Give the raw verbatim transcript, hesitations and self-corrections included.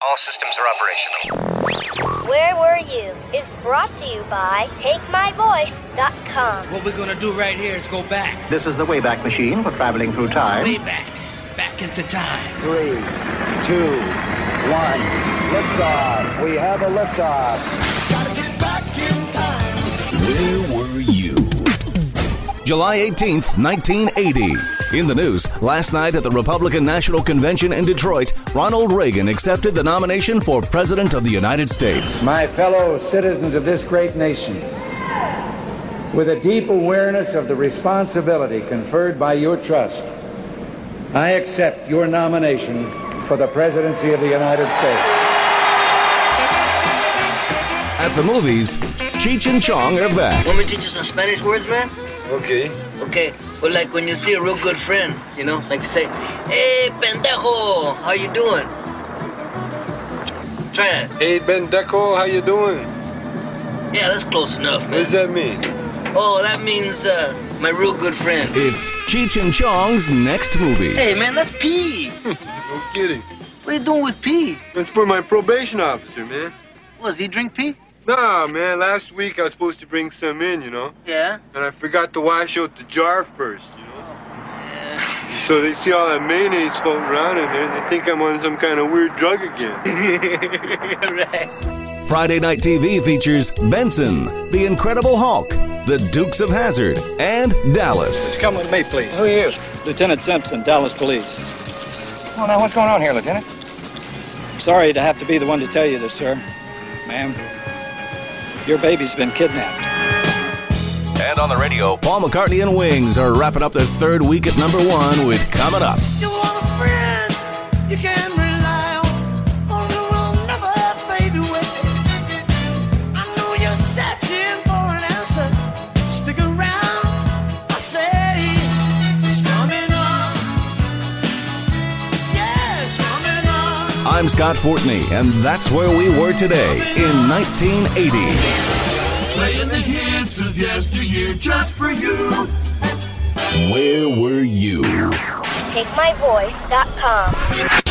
All systems are operational. Where Were You is brought to you by Take My Voice dot com. What we're gonna do right here is go back. This is the Wayback Machine for traveling through time. Way back. Back into time. Three, two, one. Liftoff. We have a liftoff. Gotta get back in time. Where were you? July eighteenth, nineteen eighty. In the news, last night at the Republican National Convention in Detroit, Ronald Reagan accepted the nomination for President of the United States. My fellow citizens of this great nation, with a deep awareness of the responsibility conferred by your trust, I accept your nomination for the presidency of the United States. At the movies, Cheech and Chong are back. Want me to teach you some Spanish words, man? Okay. Okay. Well, like when you see a real good friend, you know, like you say, "Hey, pendejo, how you doing?" Try it. Hey, Bendeco, how you doing? Yeah, that's close enough, man. What does that mean? Oh, that means uh, my real good friend. It's Cheech and Chong's next movie. Hey, man, that's P. No kidding. What are you doing with P? That's for my probation officer, man. What, does he drink P? Nah, man, last week I was supposed to bring some in, you know? Yeah. And I forgot to wash out the jar first, you know? Yeah. So they see all that mayonnaise floating around in there, and they think I'm on some kind of weird drug again. Right. Friday Night T V features Benson, The Incredible Hulk, The Dukes of Hazzard, and Dallas. Come with me, please. Who are you? Lieutenant Simpson, Dallas Police. Oh, now what's going on here, Lieutenant? Sorry to have to be the one to tell you this, sir. Ma'am, your baby's been kidnapped. And on the radio, Paul McCartney and Wings are wrapping up their third week at number one with Coming Up. You want a friend you can rely on, one who will never fade away. I know you're searching for an answer. Stick around, I say, it's coming up. Yeah, it's coming up. I'm Scott Fortney, and that's where we were today in nineteen eighty. Playing the hits of yesteryear just for you. Where were you? Take My Voice dot com.